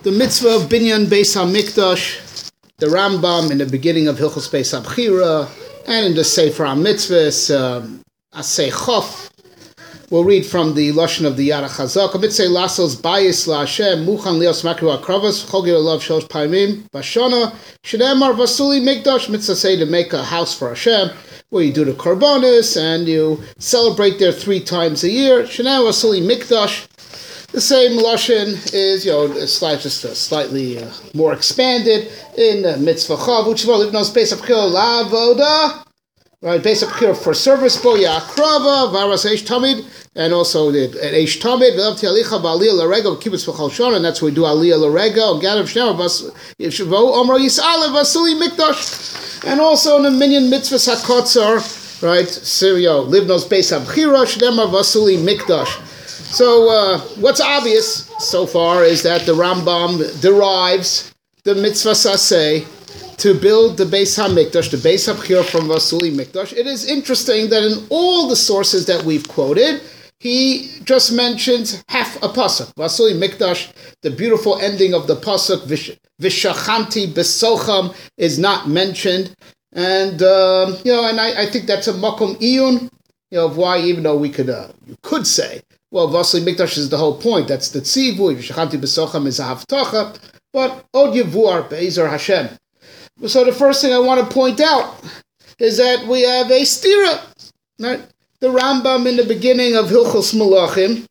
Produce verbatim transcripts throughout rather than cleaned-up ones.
the mitzvah of Binyan Beis HaMikdash, the Rambam in the beginning of Hilchos Beis HaBchira, and in the Sefer HaMitzvahs, um, Asay Chof. We'll read from the Lashon of the Yad HaChazak. Mitzvah Lasos Bayis LaHashem, Muchan Lios Makru HaKravos, Chol Gil Lov Shlosh Paimim, Bashana, Shneimar Vasuli Mikdash, mitzvah say to make a house for Hashem, where you do the Korbanos, and you celebrate there three times a year. Shneimar Vasuli Mikdash. The same lashon is, you know, slight, just uh, slightly uh, more expanded in uh, mitzvah chav. U'tzvah livnos beis ha'bchira la'avoda, right? Beis ha'bchira for service. Bo ya'akrava varas eish tamid, and also the eish tamid. V'lav ti'alicha v'aliyah l'rega v'kibbutz v'chol shana. And that's where we do aliyah l'rega. Gadav shneimar vas yishvo omro yis'alev vasuli mikdash. And also in the minyan mitzvahs hakotzar, right? So, you know, livnos beis ha'bchira shneimar vasuli mikdash. So uh, what's obvious so far is that the Rambam derives the mitzvah saseh to build the Beis HaMikdash, the Beis HaBchira from Vasuli Mikdash. It is interesting that in all the sources that we've quoted, he just mentions half a pasuk. Vasuli Mikdash, the beautiful ending of the pasuk, Vishachanti Besocham, is not mentioned. And, um, you know, and I, I think that's a makom iyun, you know, of why, even though we could, uh, you could say, well, Vasuli Mikdash is the whole point. That's the tzivui. V'shachanti b'socham is a haftacha. But od yevuar be'ezer Hashem. So the first thing I want to point out is that we have a stira. Right? The Rambam in the beginning of Hilchos Malachim,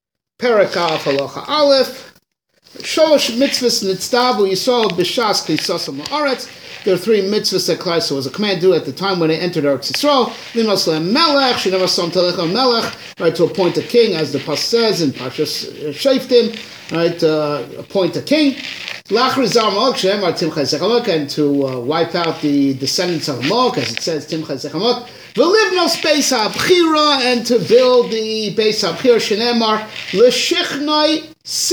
Perek Aleph Halacha Aleph, Sholosh mitzvahs nitzdavu Yisrael b'shas k'isasam la'aretz. There are three mitzvahs that Klal Yisrael was a command to do at the time when they entered Eretz Yisrael. Limos le'melech, shenever som telechem melech, right, to appoint a king, as the pasuk says in Parshas Shoftim, right, uh, appoint a king. Lachrizar Malach, shenemar timchei zechamok, and to uh, wipe out the descendants of Malach, as it says timchei zechamok. V'livnos beis ha'bchira, and to build the beis ha'bchira, shenemar l'shichnai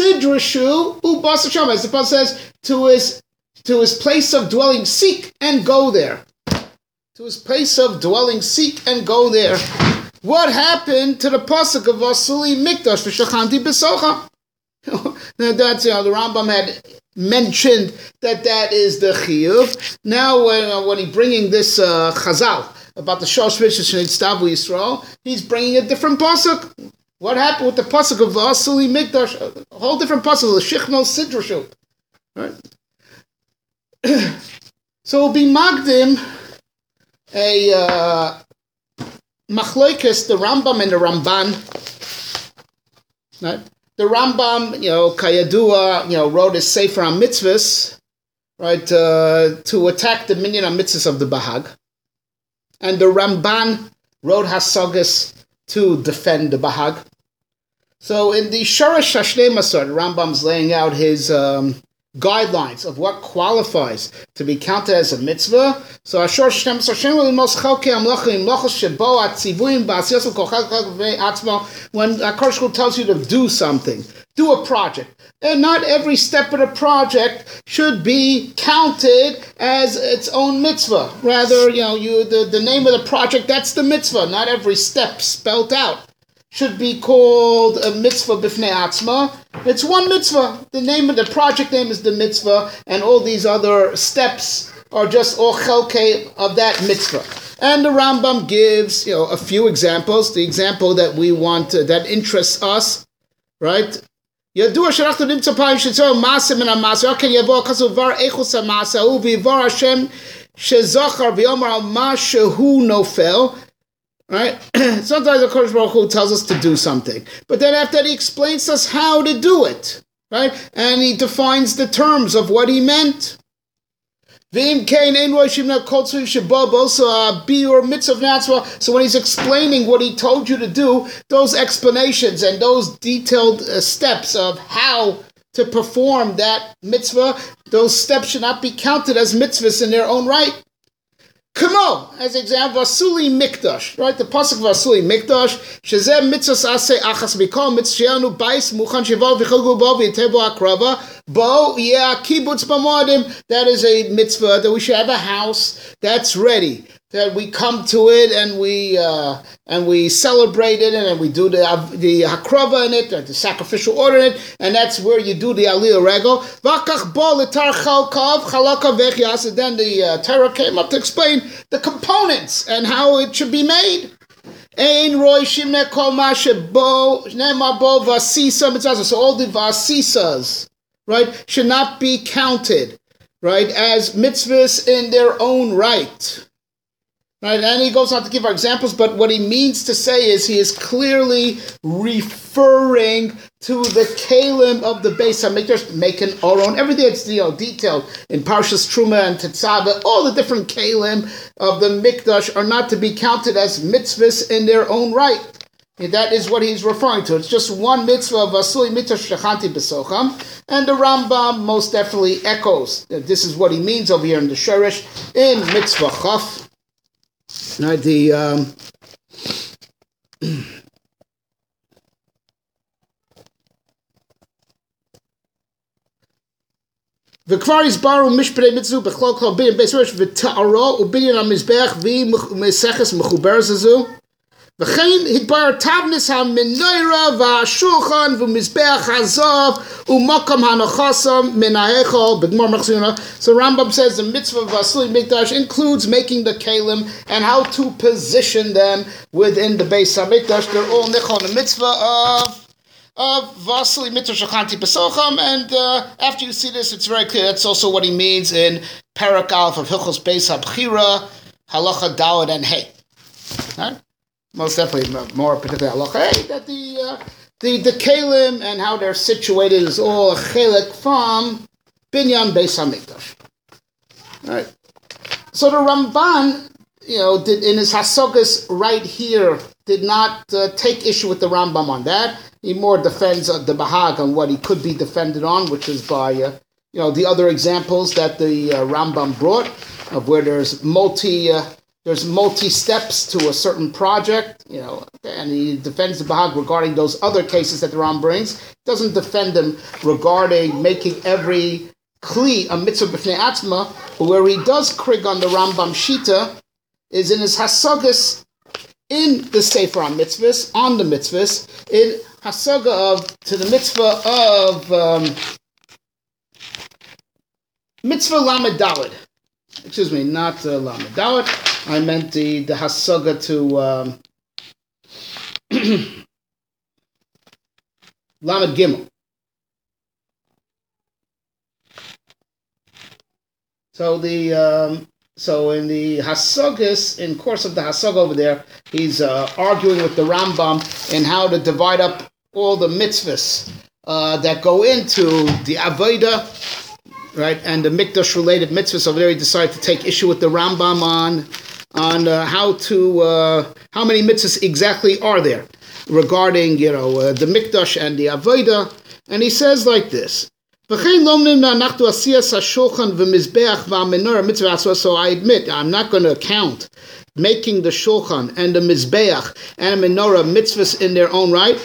sidrashu ubas Hashem, as the pasuk says, to his to his place of dwelling, seek and go there. To his place of dwelling, seek and go there. What happened to the pasuk of Vasuli Mikdash v'shachanti b'socham? That's, you know, the Rambam had mentioned that that is the chiyuv. Now, when, uh, when he's bringing this uh, chazal about the shosh mitzvahs shenitzdavu Yisrael, he's bringing a different pasuk. What happened with the pasuk of Vasuli Mikdash? A whole different pasuk, the shichno sidrashu. Right? So it'll be magdim a uh, machloikis, the Rambam and the Ramban. Right? The Rambam, you know, Kayadua, you know, wrote his Sefer HaMitzvahs, right, uh, to attack the minyan HaMitzvahs of the Bahag. And the Ramban wrote Hasagas to defend the Bahag. So in the Sharash Hashnei Masar, the Rambam's laying out his um, guidelines of what qualifies to be counted as a mitzvah. So Ashor Shem Shem Limos Chalkei Amlachim Mlachos Shebo Atzivuim Ba'asiyos Kochak Ve'atzmo. When HaKadosh tells you to do something, do a project, and not every step of the project should be counted as its own mitzvah. Rather, you know, you the, the name of the project, that's the mitzvah. Not every step spelt out should be called a mitzvah b'fnei atzma. It's one mitzvah. The name of the project name is the mitzvah, and all these other steps are just all chelkei of that mitzvah. And the Rambam gives, you know, a few examples. The example that we want, uh, that interests us, right? Yadua shalachtu nimtza pa'im shetzor ma'aseh min ha'ma'aseh. Ken yavo kasu var echus ha'ma'aseh hu v'yivar Hashem shezachar v'yomar al ma shehu nofel. Right? Sometimes the Kodesh Baruch Hu tells us to do something, but then after that he explains to us how to do it, right? And he defines the terms of what he meant. So when he's explaining what he told you to do, those explanations and those detailed uh, steps of how to perform that mitzvah, those steps should not be counted as mitzvahs in their own right. Kamo, as example, Vasuli Mikdash, right? The pasuk of Vasuli Mikdash, Shezeh mitzvahs aseh achas mikol mitzvahnu bais muchan shival v'chilgu bo v'yitebo akrava Bo, yeah, kibbutz b'modim, that is a mitzvah, that we should have a house that's ready, that we come to it and we uh, and we celebrate it and we do the the hakrava in it, the sacrificial order in it, and that's where you do the aliyah regel. V'akach bo l'tar chalkav chalakav v'echyas, and then the uh, Torah came up to explain the components and how it should be made. Ein roishim nekol ma shebo nema bo vasisa mitzvah. So all the vasisas, right, should not be counted, right, as mitzvahs in their own right. Right, and he goes on to give our examples, but what he means to say is he is clearly referring to the kalim of the Beis HaMikdash, making our own, everything that's, you know, detailed in Parshas Truma and Tetzaveh, all the different kalim of the Mikdash are not to be counted as mitzvahs in their own right. And that is what he's referring to. It's just one mitzvah of Vasuli Mikdash Shechanti B'Socham, and the Rambam most definitely echoes. This is what he means over here in the Sherish, in Mitzvah Chaf. Now the um, וכבר הסברנו משפטי מצוות בכלל כל בניין בית המקדש ותארו ובניין המזבח ומסכת מחוברת זו וכן התברר תבנית המנורה והשולחן ומזבח הזהב ומקום הנחסם מן ההיכל בגמר מחזינה. So Rambam says the mitzvah of Vasili Mikdash includes making the kalim and how to position them within the Beis HaMikdash. They're all nichol the mitzvah of of Vasili Mikdash Shechanti B'Socham, and uh, after you see this, it's very clear that's also what he means in Parak Aleph of Hilchos Beis HaBchira, Halacha Daled and Hey. Right? Most definitely, more particularly halacha hey, that the uh, the the kalim and how they're situated is all a chelik from Binyan Beis HaMikdash. Right. So the Ramban, you know, did in his Hasogas right here did not uh, take issue with the Rambam on that. He more defends uh, the Bahag on what he could be defended on, which is by uh, you know the other examples that the uh, Rambam brought of where there's multi. Uh, There's multi-steps to a certain project, you know, and he defends the Bahag regarding those other cases that the Ram brings. He doesn't defend them regarding making every kli a mitzvah b'fnei atzma, but where he does krig on the Rambam Shita is in his Hasagas in the Sefer HaMitzvahs, on the mitzvahs, in Hasaga of, to the mitzvah of um, mitzvah Lamed Daled. Excuse me, not uh, Lamed Daled. I meant the, the Hasaga to um, Lamed Gimel. So the um, so in the Hasagas, in course of the Hasaga over there, he's uh, arguing with the Rambam in how to divide up all the mitzvahs uh, that go into the Avodah, right, and the Mikdash related mitzvahs. Over there, he decided to take issue with the Rambam on on uh, how to uh, how many mitzvahs exactly are there regarding, you know, uh, the Mikdash and the Avodah, and he says like this. So I admit, I'm not going to count making the Shulchan and the Mizbeach and the Menorah mitzvahs in their own right.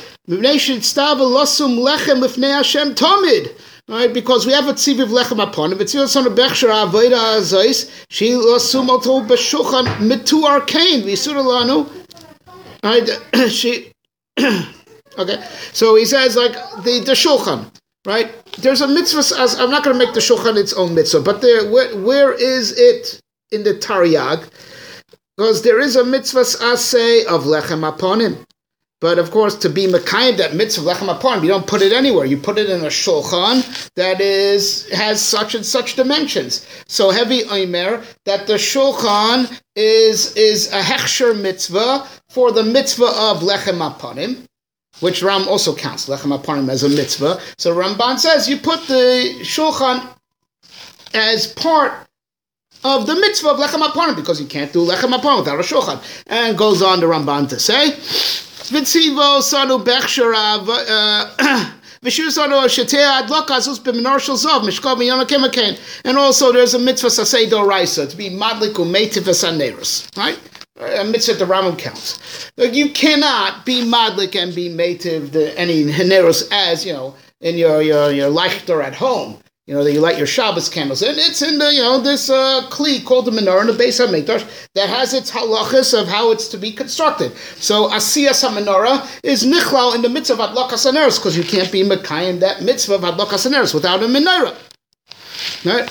Right, because we have a tziviv lechem upon it. V'tziv son of bechshar avoda azais she lasum oto b'shulchan mitu arkain v'yisur lanu. Right, she. Okay, so he says like the the shulchan. Right, there's a mitzvah. As I'm not going to make the shulchan its own mitzvah, but there, where, where is it in the Taryag? Because there is a mitzvah asay of lechem upon him. But of course, to be mekayim that mitzvah lechem upon, you don't put it anywhere. You put it in a shulchan that is has such and such dimensions. So heavy omer that the shulchan is is a hechsher mitzvah for the mitzvah of lechem upon him, which Ram also counts lechem upon him as a mitzvah. So Ramban says you put the shulchan as part of the mitzvah of lechem upon him because you can't do lechem upon without a shulchan. And goes on the Ramban to say. V'tzivo sanu bechshara v'shir sanu shetea adlaka azus b'minor shel zov mishkov miyona kemakain. And also there's a mitzvah sasei doraisa to be madlik u'meitiv v'saneros, right? A mitzvah the Rambam counts. Like you cannot be madlik and be meitiv the any haneros as you know in your your your lichter at home. You know, that you light your Shabbos candles in. It's in the, you know, this uh, kli called the menorah in the Beis HaMikdash that has its halachas of how it's to be constructed. So asiyas HaMenorah is nichlal in the mitzvah of adlakas haneros, because you can't be mekayim that mitzvah of adlakas haneros without a menorah. Right?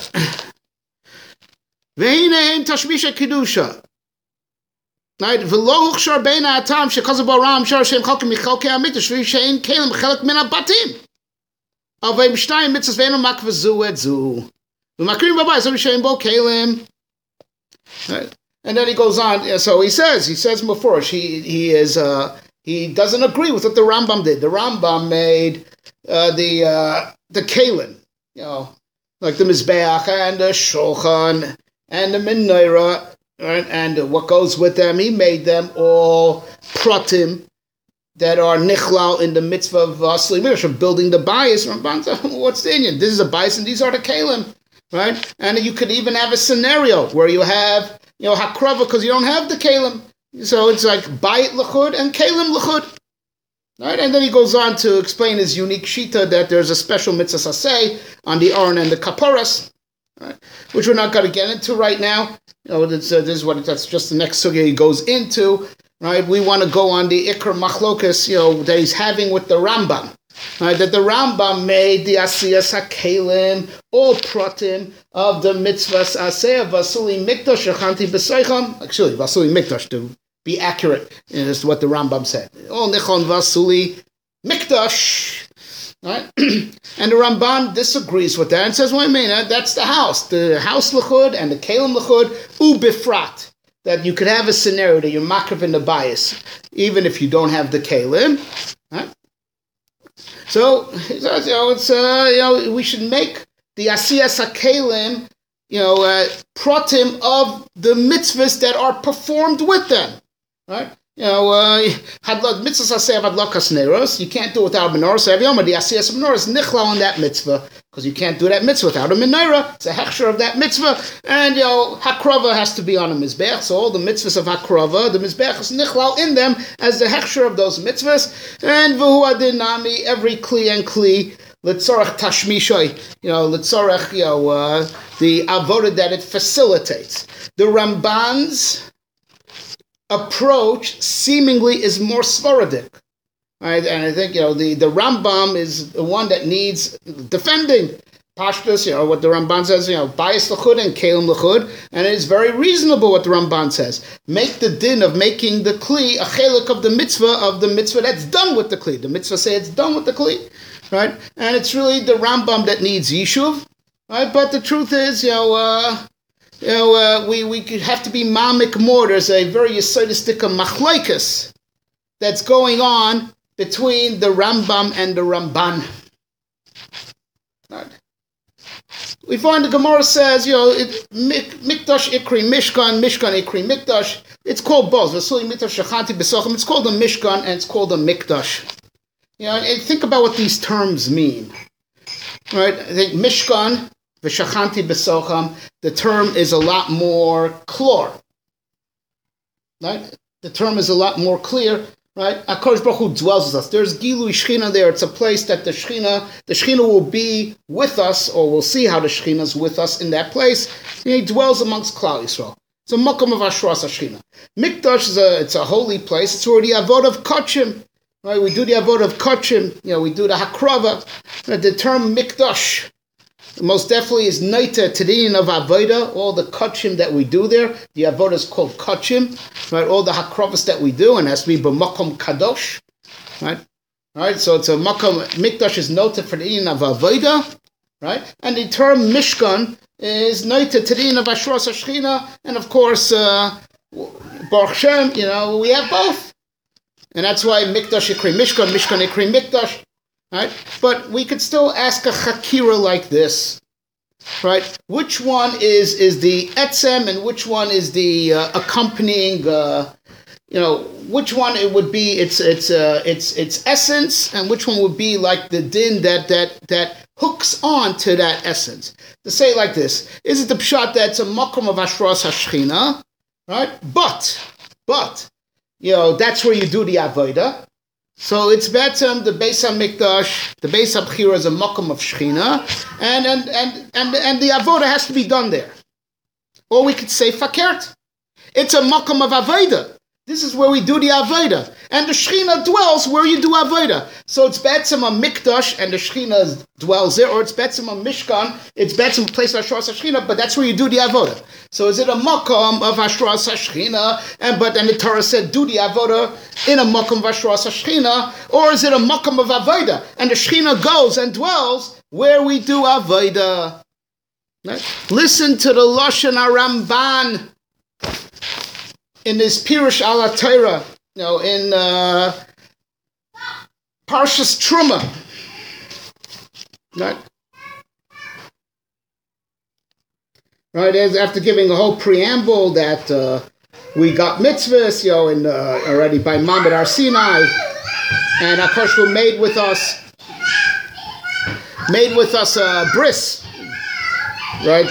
Ve'hine ein tashmisha kedusha. Right? V'lo huchshar beina atam shekazav baram shar shem chalkim michalkei hamikdash v'shein kelim chelak min habatim. Right? And then he goes on. So he says, he says before, he he is uh, he doesn't agree with what the Rambam did. The Rambam made uh, the uh, the kalim, you know, like the mizbeach and the shulchan and the menorah, right? And what goes with them. He made them all pratim that are nichlal in the mitzvah of Vasili Mikdash, of building the bias. What's the Indian? This is a bias and these are the kalim, right? And you could even have a scenario where you have, you know, hakrava, because you don't have the kalim. So it's like bayit l'chud and kalim l'chud. Right? And then he goes on to explain his unique shita that there's a special mitzvah saseh on the aron and the kaparas, right? Which we're not going to get into right now. You know, this, uh, this is what that's just the next sugya he goes into. Right, we want to go on the ikar machlokas, you know, that he's having with the Rambam. Right, that the Rambam made the asiyas hakelim, all pratim of the mitzvahs aseh vasuli mikdash shachanti b'seicham. Actually, vasuli mikdash, to be accurate, is what the Rambam said. All nichon vasuli mikdash. Right, and the Ramban disagrees with that and says, "Wait a minute, that's the house, the house l'chud and the kelim l'chud ubifrat." That you could have a scenario that you're makrav in the bias, even if you don't have the kalim. Right? So, you know, it's uh, you know, we should make the asiyas hakalim, you know, uh, pratim of the mitzvahs that are performed with them. Right? You know, hadlad mitzvahs aseh adlakas neros. You can't do it without a menorah. So every yom the asiyas menorah is nichlal on that mitzvah, because you can't do that mitzvah without a menorah. It's a hechsher of that mitzvah, and you know, hakrava has to be on a mizbech. So all the mitzvahs of hakrava, the mizbech is nichlal in them as the hechsher of those mitzvahs. And v'hu adinami, every kli and kli litzorach tashmishay, you know, litzorach, you know, uh, the avodah that it facilitates. The Ramban's approach seemingly is more Svaradic. Right? And I think, you know, the, the Rambam is the one that needs defending. Pashtus, you know, what the Ramban says, you know, bias l'chud and kelim l'chud, and it is very reasonable what the Ramban says. Make the din of making the kli a chelik of the mitzvah, of the mitzvah that's done with the kli. The mitzvah say it's done with the kli, right? And it's really the Rambam that needs yishuv, right? But the truth is, you know, uh, you know, uh, we, we could have to be mamik more. There's a very yesodistic machlaikas that's going on between the Rambam and the Ramban. Right. We find the Gemara says, you know, it, Mikdash Ikri Mishkan, Mishkan Ikri Mikdash. It's called both. Vasuli Mikdash Shachanti B'Sochem. It's called a Mishkan and it's called a Mikdash. You know, and think about what these terms mean. Right? I think Mishkan V'Shachanti B'Sochem, the term is a lot more clear. Right? The term is a lot more clear. Right? HaKadosh Baruch Hu dwells with us. There's Gilui Shechina there. It's a place that the Shechina, the Shechina will be with us, or we'll see how the Shechina is with us in that place. And he dwells amongst Klal Yisrael. It's a makom of Ashras HaShechina. Mikdash is a, it's a holy place. It's where the Avod of Kachim. Right? We do the Avod of Kachim. You know, we do the Hakrava. Right? The term Mikdash most definitely is Naita Tadin of Avodah, all the Kachim that we do there. The Avodah is called Kachim, right? All the Hakravas that we do, and it has to be B'makom Kadosh, right? Right? So it's a Makom, Mikdash is noted for the Tadin of Avodah, right? And the term Mishkan is Naita Tadin of Ashras HaShechina, and of course, uh, Baruch Shem, you know, we have both. And that's why Mikdash Ikri Mishkan, Mishkan Ikri Mikdash. Right? But we could still ask a chakira like this, right? Which one is, is the etzem and which one is the uh, accompanying, uh, you know, which one it would be its its uh, its its essence, and which one would be like the din that that that hooks on to that essence. To say it like this, is it the pshat that's a makom of Ashras HaShechina, right? But, but, you know, that's where you do the avodah. So it's better the Beis HaMikdash, the Beis HaBchira is a makom of Shechina, and and and and and the avoda has to be done there. Or we could say fakert. It's a makom of avoda. This is where we do the avoda, and the Shechina dwells where you do avoda. So it's betzim a mikdash, and the Shechina dwells there, or it's betzim a mishkan. It's betzim a place of Hashras Hashchina, but that's where you do the avoda. So is it a makom of Hashras Hashchina, and but then the Torah said do the avoda in a makom of Hashras Hashchina, or is it a makom of avoda, and the Shechina goes and dwells where we do avoda? Right? Listen to the Lashon HaRamban in this Pirush Ala Torah, you know, in uh, Parshas Truma, right? Right, after giving a whole preamble that uh, we got mitzvahs, you know, in, uh, already by Mamad Har Sinai, and HaKadosh Baruch Hu made with us, made with us a bris, right?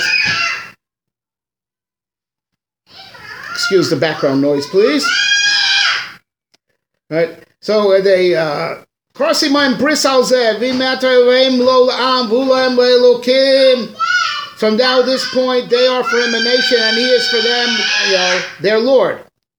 Excuse the background noise, please. Right. So uh, they crossing my bris al zeh v'matayim lo la'am v'ulam le'elokim. From now this point, they are for him a nation, and he is for them, you know, their Lord.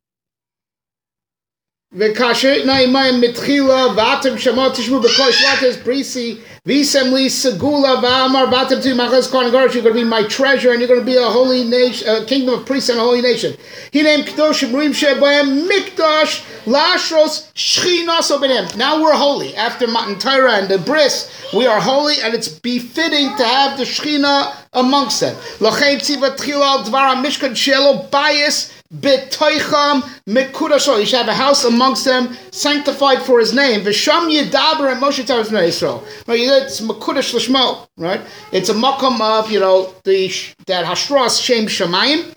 V'kasher na'imayim mitchila v'atem shamot tishmu b'kol shvates brisi v'isem li segula v'amar v'atem tu machas kohen garosh. You're going to be my treasure, and you're going to be a holy nation, a kingdom of priests and a holy nation. He named Kedoshim Ruim Shebayim Mikdash Lashros Shechina Obenem. Now we're holy. After Matan Torah and the Bris, we are holy, and it's befitting to have the Shechina amongst them. L'chein tziva tchila al dvar mishkan shelo bayis b'toicham mekudasho. You should have a house amongst them, sanctified for his name. V'sham yidaber and Moshe tells Bnei Yisrael. Right, it's mekudash l'shmo. Right, it's a makom of, you know, the that hashras shem shamayim.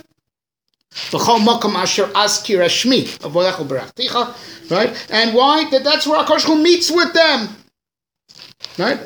V'chol makom asher azkir hashmi avodecha berachticha. Right, and why? That that's where HaKadosh Baruch Hu meets with them. Right.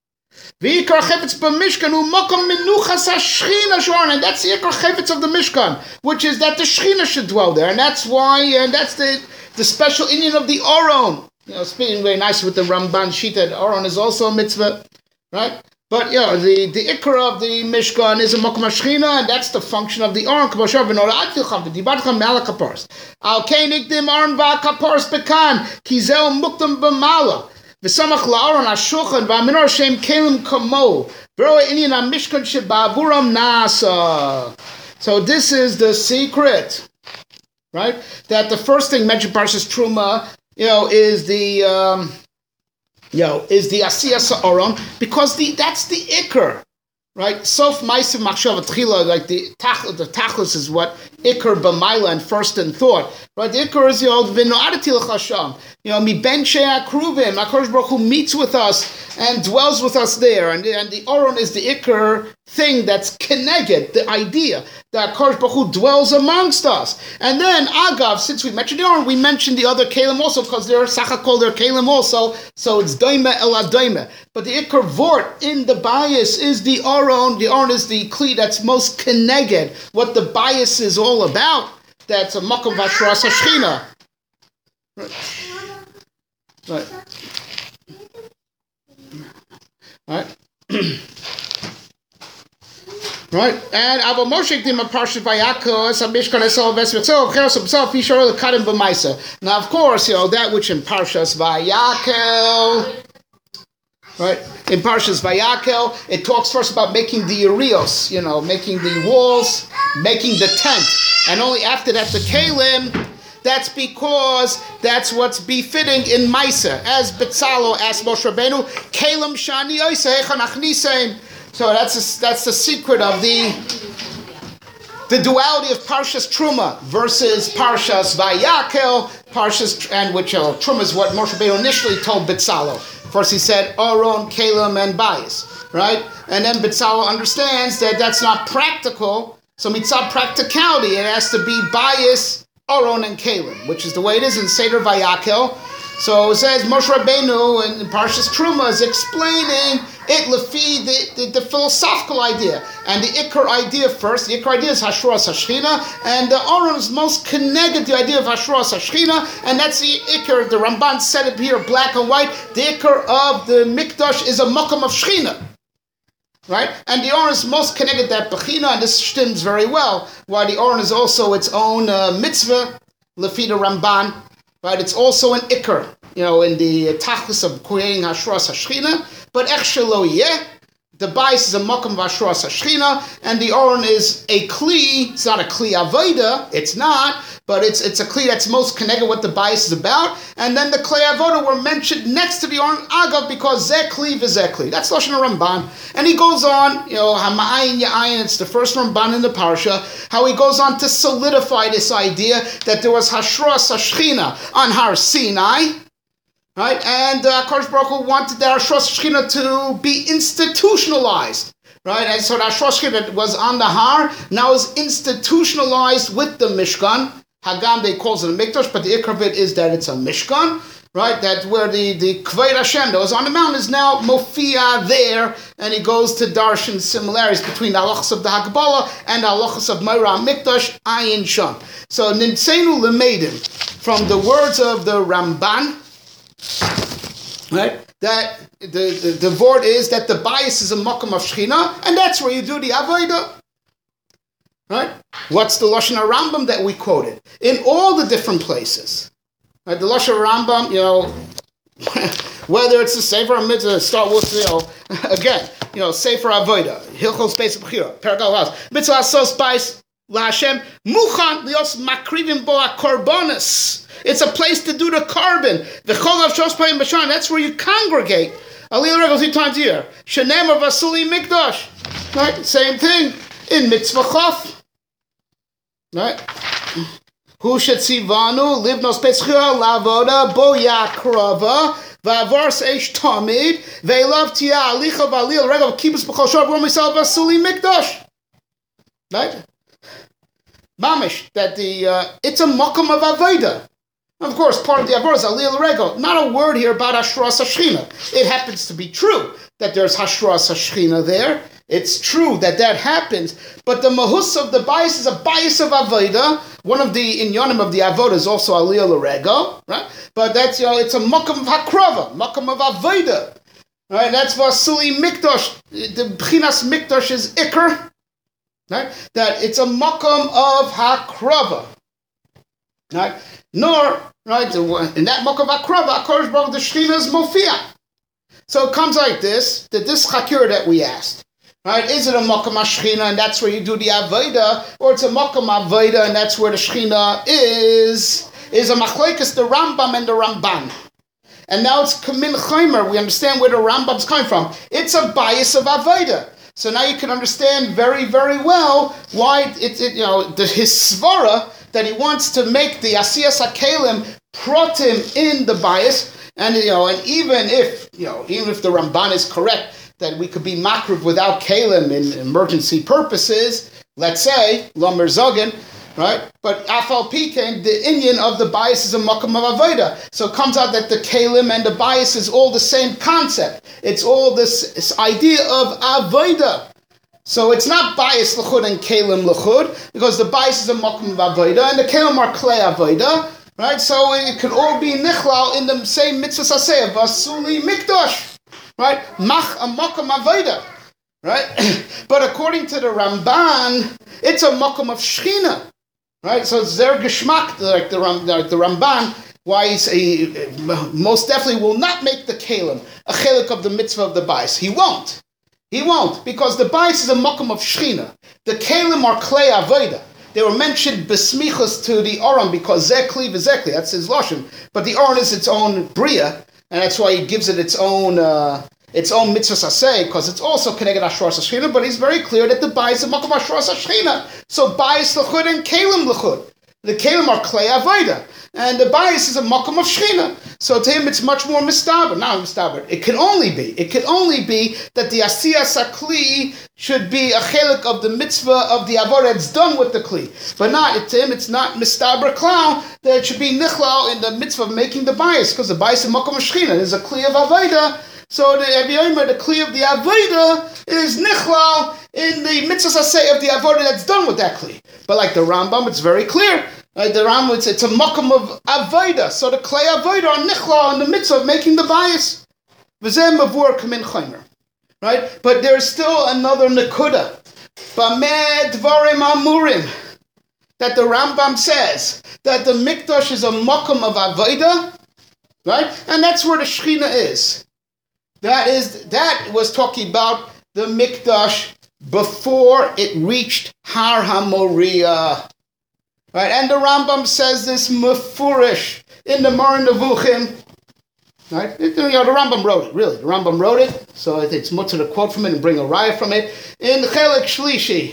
V'ikar chefetz b'mishkan hu makom menuchas hashchina shoron, and that's the ikar chefetz of the Mishkan, which is that the Shechina should dwell there, and that's why, and that's the the special inyan of the Aron. You know, speaking very nice with the Ramban Shita, Aron is also a mitzvah, right? But you know, the the ikar of the Mishkan is a makom hashchina, and that's the function of the Aron. K'moshav v'norad tilcham v'dibartcham me'al hakaparos. Al keinik dim Aron v'akaparos bekan kizeu muktam b'mala. V'samach la'aron ha'shulchan v'amenor shem kelim kamo v'roe inyan ha'mishkan shebavuram nasa. So this is the secret, right? That the first thing mentioned Parshas Truma, you know, is the um, you know is the asiyas ha'aron, because the that's the ikar, right? Sof ma'asim machshava tchila, like the tach, the tachlis is what ikar b'mayla and first in thought, right? The ikar is, you know, v'no'adati l'chasham. You know, mi ben she'ah kruvim, HaKadosh Baruch Hu meets with us and dwells with us there, and, and the Aron is the ikar thing that's keneged, the idea that HaKadosh Baruch Hu dwells amongst us. And then, agav, since we mentioned the Aron, we mentioned the other kelim also, because they're sachakol, they're kelim also, so it's doime el adoime. But the ikar vort in the bias is the Aron. The Aron is the kli that's most keneged, what the bias is all about. That's a makom v'hashras hashchina. Right. Right. Right. Right. And Avo Moshe Dima Parshat Vayakos Hamishkan Esol Vesvitzel Cheros himself he showed the Kadim B'Maisa. Now, of course, you know that which in Parshas Vayakel. Right. In Parshas Vayakel, it talks first about making the Urios, you know, making the walls, making the tent, and only after that the Kalim. That's because that's what's befitting in Maisa. As Betzalo asked Moshe Rabbeinu, Kalim Shani Oiseh Chanachniseim. So that's a, that's the secret of the the duality of Parshas Truma versus Parshas Vayakel. Parshas, and which uh, Truma is what Moshe Rabbeinu initially told Betzalo. First he said Aron, Kalim, and Bias, right? And then Betzalo understands that that's not practical. So mitzvah practicality, it has to be Bias, Aron, and Kalim, which is the way it is in Seder Vayakel. So it says Moshe Rabbeinu in Parshas Truma is explaining it lefi the, the, the philosophical idea. And the Ikar idea first, the Ikar idea is Hashras HaShechina, and the Aron is most connected to the idea of Hashras HaShechina, and that's the Ikar. The Ramban said it here, black and white. The Ikar of the Mikdash is a Makam of Shechina. Right? And the Aron is most connected to that Bechina, and this stems very well, why the Aron is also its own uh, mitzvah, lefi the Ramban. Right? It's also an Ikar, you know, in the tachlis of creating Hashras HaShechina, but Ech Shelo Yeh, the Bais is a Makam of Hashras HaShechina, and the Aron is a Kli. It's not a Kli Avoda, it's not, but it's it's a Kli that's most connected with what the Bais is about. And then the Kli Avoda were mentioned next to the Aron Agav because Zeh Kli v'Zeh Kli. That's Lashon Ramban. And he goes on, you know, Hama'ayin Ya'ayin, it's the first Ramban in the Parsha, how he goes on to solidify this idea that there was Hashras HaShechina on Har Sinai. Right, and uh, Kadosh Baruch Hu wanted the Hashras HaShechina to be institutionalized. Right, and so the Hashras HaShechina was on the Har, now is institutionalized with the Mishkan. Hagam, they calls it a Mikdash, but the Ikar of it is that it's a Mishkan. Right, that where the, the Kvod Hashem that was on the mountain is now Mofia there, and he goes to darshan similarities between the halachas of the Hakbala and the halachas of Meira Mikdash, Ayin Sham. So, Nimseinu Lemedim, from the words of the Ramban, right? That the, the, the word is that the bias is a makam of Shechina, and that's where you do the avodah. Right? What's the Lashon HaRambam that we quoted? In all the different places. Right? The Lashon HaRambam, you know, whether it's the Sefer HaMitzvah, start with, you know, again, you know, Sefer Avodah, Hilchos Beis Bechira, Paragal House, Mitzvah Asos Bais LaHashem, Muchan Lios Makrivim Bo HaKorbanos. It's a place to do the carbon. The Chol of Shos Payim Bashan, that's where you congregate. Aliyah Regal three times a year. Shenem of Vasuli Mikdash. Right? Same thing. In Mitzvah Chof. Right? Hu Shetzivanu, Livnos Petzchia, Lavoda, Bo Yakrava, Vavars Eish Tamid, Veilav Tia, Alicha Valil, Regal, Kibbutz B'chol Shor, Misal Vasuli Mikdash. Right? Mamish, that the, uh, it's a Makam of Avodah. Of course, part of the Avor is Aliyah L'Rego. Not a word here about Hashras HaShechina. It happens to be true that there's Hashras HaShechina there. It's true that that happens. But the Mahus of the bias is a bias of Avodah. One of the inyanim of the Avodah is also Aliyah L'Rego. Right? But that's, you know, it's a Makam of Hakrava, Makam of Avodah. Right? That's Vasuli Mikdash. The Bchinas Mikdash is Ikar. Right? That it's a Makam of Hakrava. Right? Nor, right, in that Makam Akrava, Akadosh Baruch the Shechina is Mofia. So it comes like this, that this Chakir that we asked, right, is it a Makam HaShechina and that's where you do the Avodah, or it's a Makam Avodah and that's where the Shechina is, is a Machlekes, the Rambam and the Ramban. And now it's Kamin Chaimer, we understand where the Rambam's coming from. It's a bias of Avodah. So now you can understand very, very well why it, it you know, the, his Svara, that he wants to make the Asiyas HaKelim protim in the bias, and you know, and even if you know, even if the Ramban is correct that we could be makriv without Kelim in emergency purposes, let's say Lomer Zogan, right? But Afal Pikein, the Inyan of the bias is a Makam of Avodah. So it comes out that the Kelim and the bias is all the same concept. It's all this, this idea of Avodah. So it's not bias l'chud and kelim l'chud, because the bias is a makom of avodah, and the kelim are klei avodah, right? So it could all be nichlal in the same mitzvah saseh, vasuli mikdash, right? Mach a makom avodah, right? But according to the Ramban, it's a makom of Shechina, right? So it's their geschmack, like the, Ram, the Ramban, why he's a, most definitely will not make the kelim a chelik of the mitzvah of the bias. He won't. He won't, because the bias is a makam of Shechina. The kelim are klei avodah. They were mentioned besmichas to the Aron because zeh kli v'zeh kli, that's his lashon. But the Aron is its own bria, and that's why he gives it its own uh, its own mitzvah saseh, because it's also connected Hashras HaShechina. But he's very clear that the bias is a makam Hashras HaShechina. So bias l'chud and kelim l'chud. The kelim are klei avodah, and the bias is a makam of Shechina. So to him, it's much more mistaber. Not mistaber. It can only be. It can only be that the asiyas hakli should be a chelik of the mitzvah of the avodah that's done with the kli. But not it, to him, it's not mistaber klal that it should be nichlal in the mitzvah of making the bias, because the bias is makam of Shechina. There's a kli of avodah, So the Aviyoma, the Kli of the Avodah, is Nichlal in the Mitzvah Aseh of the Avodah that's done with that Kli. But like the Rambam, it's very clear. Like the Rambam, it's, it's a Makam of Avodah. So the Klei Avodah are Nichlal in the Mitzvah of making the bias. V'zeh Mavur Kamin Chaymer. Right? But there's still another Nakuda. Bameh Dvarim Amurim. That the Rambam says that the Mikdash is a Makam of Avodah. Right? And that's where the Shechina is. That is, that was talking about the Mikdash before it reached Har HaMoriah. Right? And the Rambam says this mefurish in the Moreh Nevuchim. Right? It, you know, the Rambam wrote it, really. The Rambam wrote it, so it's mutter to quote from it and bring a raya from it. In Chelek Shlishi,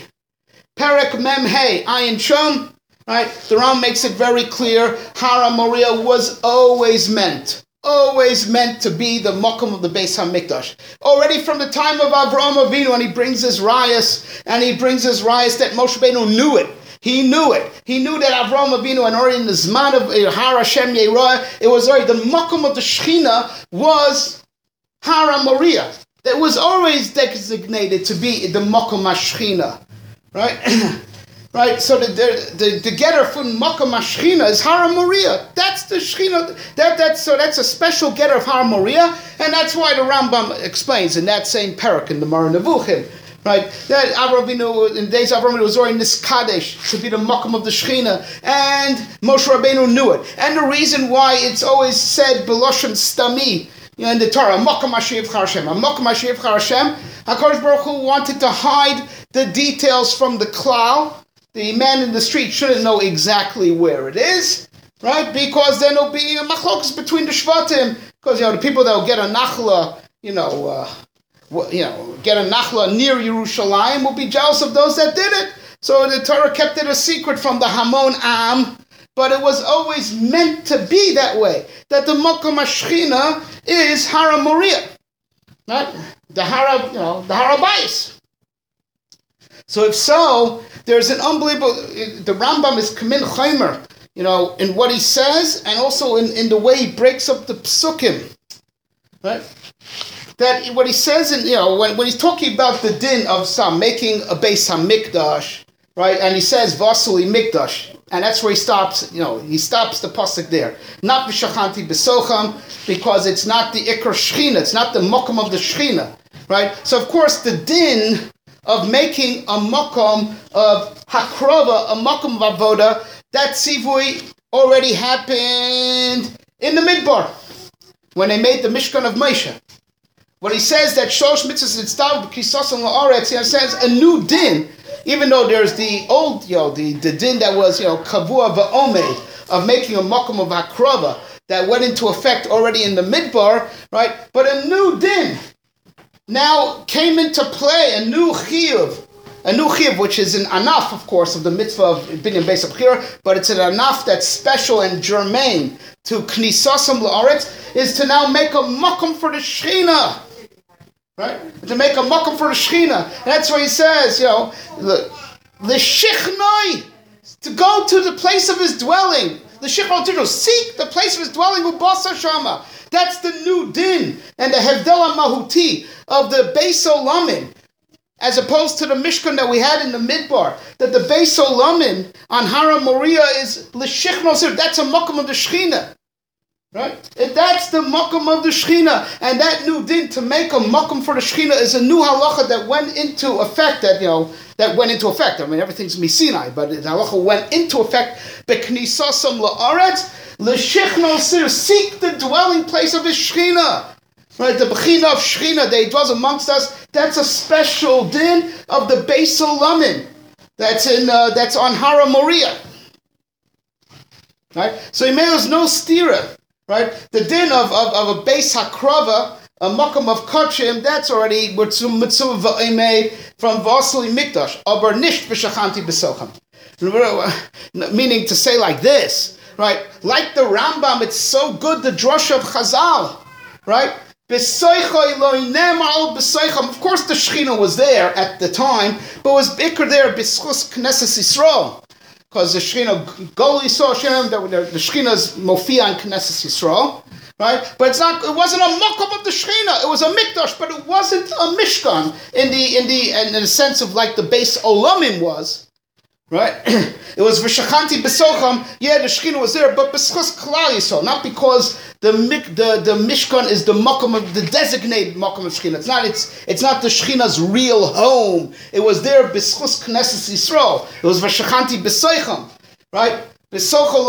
Perek Mem Hey, Ayin Shom, right? The Rambam makes it very clear, Har HaMoriah was always meant. Always meant to be the Mokum of the Beis HaMikdash. Already from the time of Avraham Avinu, and he brings his rayas, and he brings his rayas that Moshe Rabbeinu knew it. He knew it. He knew that Avraham Avinu, and already in the Zman of Har Hashem Yeroah, it was already the Mokum of the Shechina was Har HaMoriah. That was always designated to be the Mokum HaShechina. Right? Right, so the the the, the getter from Makam HaShechina is Har HaMoriah. That's the Shechina. That that's so that's a special getter of Har HaMoriah, and that's why the Rambam explains in that same parak in the Moreh Nevuchim, right? That Avraham Avinu in the days of Avraham Avinu was already Niskadesh to be the Makam of the Shechina, and Moshe Rabbeinu knew it. And the reason why it's always said Beloshem Stami, you know, in the Torah, Makam HaShiv Hashem, Makam HaShiv Hashem, HaKadosh Baruch Hu wanted to hide the details from the klal. The man in the street shouldn't know exactly where it is, right? Because then there'll be a machlokas between the shvatim. Because, you know, the people that will get a nachla, you know, uh, you know, get a nachla near Yerushalayim will be jealous of those that did it. So the Torah kept it a secret from the Hamon Am, but it was always meant to be that way. That the Mokum HaShechina is Har HaMoriah, right? The Har, you know, the Har HaBayis. So if so, there's an unbelievable, the Rambam is Kamin Chaymer, you know, in what he says, and also in, in the way he breaks up the psukim, right? That what he says, in, you know, when, when he's talking about the din of some making a Beis HaMikdash, right, and he says, Vasuli Mikdash, and that's where he stops, you know, he stops the pasuk there. Not V'shachanti B'socham, because it's not the Ikar Shechina, it's not the Mokum of the Shechina, right? So of course the din of making a makom of hakrova, a makom of avoda, that tzivui already happened in the Midbar, when they made the Mishkan of Moshe. When he says that shosh mitzvahs nitzdav b'kisason la'aretz, he says a new din, even though there's the old, you know, the, the din that was, you know, kavua va'omed, of making a makom of hakrova, that went into effect already in the Midbar, right? But a new din now came into play, a new chiyuv, a new chiyuv, which is an anaf, of course, of the mitzvah of binyan beis habchira, but it's an anaf that's special and germane to knisasam la'aretz, is to now make a makom for the Shechina, right? To make a makom for the Shechina. And that's why he says, you know, the shichnoi, to go to the place of his dwelling, the shichnoi to seek the place of his dwelling, ubasa shama. That's the new din and the hevdela mahuti of the Beis Olamim, as opposed to the Mishkan that we had in the Midbar. That the Beis Olamim on Har HaMoriah is l'shichnos. That's a makom of the Shechina, right? And that's the makom of the Shechina, and that new din to make a makom for the Shechina is a new halacha that went into effect. That you know that went into effect. I mean, everything's misinai, but the halacha went into effect. Beknisasam la'aretz. L'shechno sir, seek the dwelling place of his Shechina. Right, the Bechina of Shechina, they dwells amongst us. That's a special din of the Beis Olamim. That's in, uh, that's on Har HaMoriah. Right, so there's no stira. Right, the din of, of, of a Beis HaKrava, a Makam of Kachim, that's already mitzvah v'emei from Vasili Mikdash. Aber nicht v'shachanti b'socham. Meaning to say like this. Right, like the Rambam, it's so good, the drasha of Chazal, right? Of course the Shechina was there at the time, but was bikr there b'schus Knesset Yisrael, because the Shechina, Gol Yisrael Hashem, the Shechina's mofia in Knesset Yisrael, right? But it's not. It wasn't a makom of the Shechina. It was a mikdash, but it wasn't a mishkan in the in the in the sense of like the base olamim was, right? It was v'shachanti b'socham. Yeah, the Shechina was there, but b'schus klal yisrael, not because the the the mishkan is the makom of the designated makom of Shechina. It's not. It's it's not the Shechina's real home. It was there b'schus knesses Yisrael. It was v'shachanti b'socham, right? But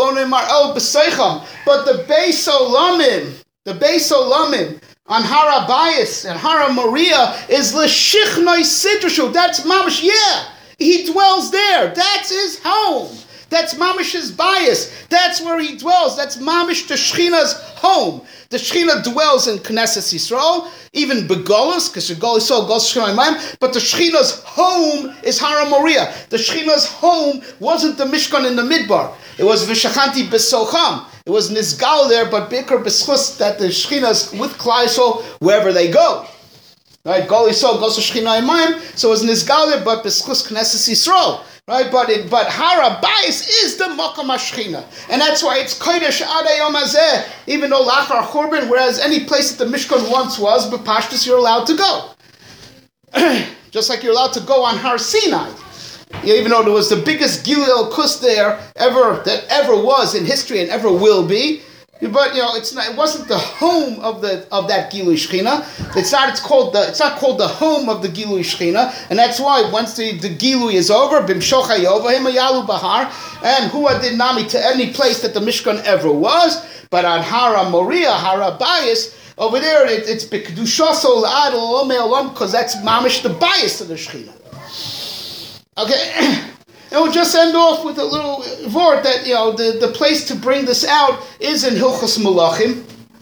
the Beis Olamim, the Beis Olamim on Har Abayis and Har Moriah is l'shichnoi sidrushu. That's mamash. Yeah, he dwells there. That's his home. That's mamash's bias. That's where he dwells. That's mamish the Shechina's home. The Shechina dwells in Knesset Yisrael, even Begolus, because the Golus so goes Shechina Imayim, but the Shechina's home is Har Moriah. The Shechina's home wasn't the Mishkan in the Midbar. It was V'shachanti B'socham. It was Nizgal there, but Bikr B'schus, that the Shechina's with Klal Yisrael wherever they go. Right? Golus so goes to Shechina Imayim, so it was Nizgal there, but B'schus Knesset Yisrael. Right, but it, but Har Abayis is the Makom HaShechina, and that's why it's Kodesh Adei Yom Hazeh, even though Lachar Churban, whereas any place that the Mishkan once was, but Pashtus you're allowed to go, just like you're allowed to go on Har Sinai, yeah, even though there was the biggest Gilul Kus there ever that ever was in history and ever will be. But you know, it's not. It wasn't the home of the of that Gilui Shechina. It's not. It's called the. It's not called the home of the Gilui Shechina, and that's why once the, the Gilui is over, Bimshocha Yovahim Yalu Bahar, and Hua did nami to any place that the Mishkan ever was. But on Har Moriah, Har Abayis, over there, it, it's B'kedushaso L'ad L'Olom Me'olam, because that's mamish the bias of the Shechina. Okay. And we'll just end off with a little word that, you know, the, the place to bring this out is in Hilchos Malachim.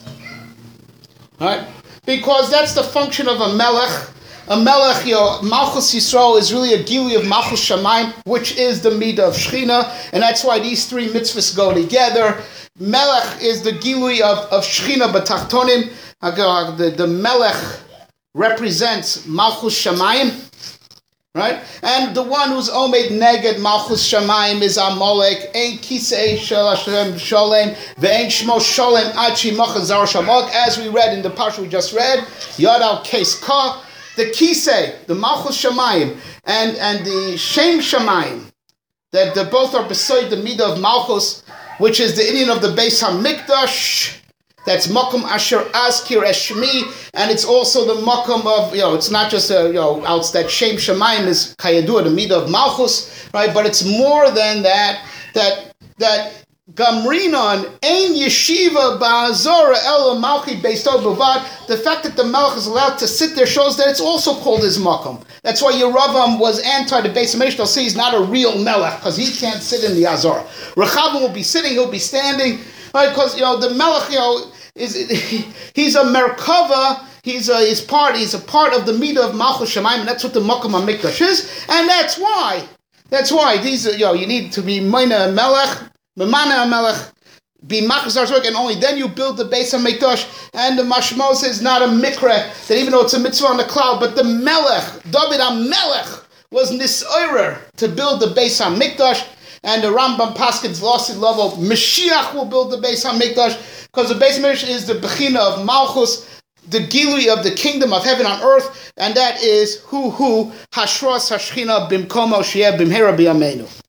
Right? Because that's the function of a melech. A melech, you know, Malchus Yisrael is really a gili of Malchus Shamayim, which is the midah of Shechina, and that's why these three mitzvahs go together. Melech is the gili of, of Shechina b'tachtonim. The, the melech represents Malchus Shamayim. Right? And the one who's Omed Neged Malchus Shamayim is Amalek, Ein Kisei Shel Hashem Sholem, Ve'ein Shmo Sholem Achi Machaz Zar Shamok, as we read in the parsha we just read, Yad Al Kes Ka, the Kisei, the Malchus Shamayim, and, and the Shem Shamayim, that the, both are beside the midah of Malchus, which is the Indian of the Beis HaMikdash. That's Makom Asher Azkir Eshmi, and it's also the Makom of, you know, it's not just a, you know, out that Shem Shamayim is Kayadua, the midah of Malchus, right? But it's more than that, that, that Gamrinon, Ein Yeshiva Ba'azora Ela Malchi Beis Tov Bavad, the fact that the Melech is allowed to sit there shows that it's also called his Makom. That's why Yeravam was anti the Beis HaMikdash. They'll say he's not a real Melech, because he can't sit in the Azora. Rechavim will be sitting, he'll be standing, right? Because, you know, the Melech, you know, is he's a Merkava, he's a he's part he's a part of the midah of Malchus Shamayim, and that's what the Makom HaMikdash is, and that's why that's why these are, you know, you need to be Meina Melech, Memana Melech, be Machzar Zurk, and only then you build the Beis HaMikdash. And the Mashmos is not a mikra, that even though it's a mitzvah on the cloud, but the Melech, David HaMelech, was Nisoirer to build the Beis HaMikdash. And the Rambam Paskins lost his level. Mashiach will build the Beis HaMikdash, because the Beis HaMikdash is the Bechina of Malchus, the Gilui of the kingdom of heaven on earth, and that is Hu Hu Hashras Hashchina Bimkomo Sheyeh Bimhera B'Yameinu.